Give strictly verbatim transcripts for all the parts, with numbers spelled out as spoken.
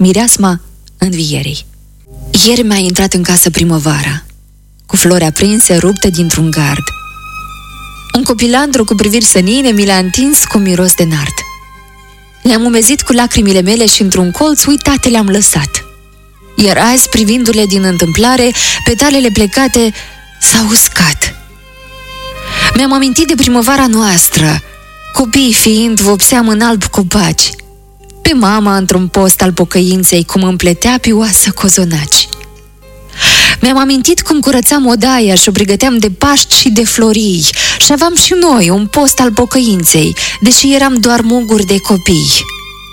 mireasma învierii. Ieri mi-a intrat în casă primăvara, cu flori aprinse rupte dintr-un gard. Un copilandru cu priviri senine mi l-a întins cu miros de nard. Le-am umezit cu lacrimile mele și într-un colț uitate le-am lăsat. Iar azi, privindu-le din întâmplare, petalele plecate s-au uscat. Mi-am amintit de primăvara noastră, copiii fiind vopseam în alb copaci, pe mama într-un post al pocăinței cum împletea pioasă cozonaci. Mi-am amintit cum curățam odaia și o pregăteam de Paști și de florii și aveam și noi un post al pocăinței, deși eram doar muguri de copii.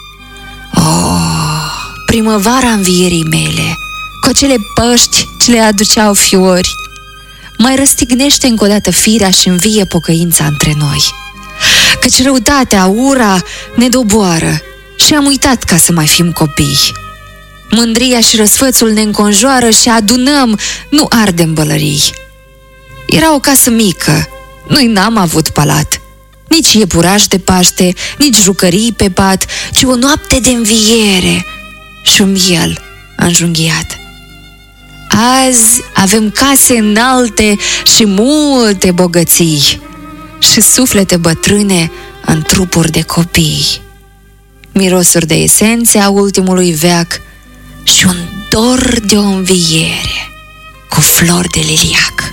Oh, primăvara învierii mele, cu acele Păști ce le aduceau fiori, mai răstignește încă o dată firea și învie pocăința între noi. Căci răutatea, ura ne doboară și am uitat ca să mai fim copii. Mândria și răsfățul ne înconjoară și adunăm, nu ardem bălării. Era o casă mică, noi n-am avut palat, nici iepuraș de Paște, nici jucării pe pat, ci o noapte de înviere și un miel înjunghiat. Azi avem case înalte și multe bogății și suflete bătrâne în trupuri de copii, mirosuri de esențe a ultimului veac și un dor de o înviere cu flori de liliac.